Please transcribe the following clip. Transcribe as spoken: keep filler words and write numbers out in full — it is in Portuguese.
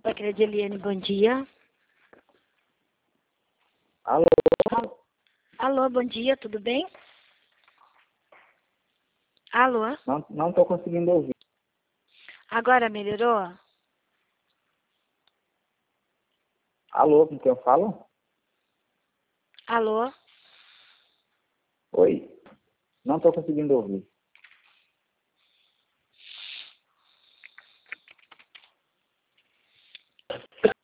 Paquera de Eliane, bom dia. Alô? Alô, Alô, bom dia, tudo bem? Alô? Não, não tô conseguindo ouvir. Agora melhorou? Alô, com quem eu falo? Alô? Oi. Não tô conseguindo ouvir.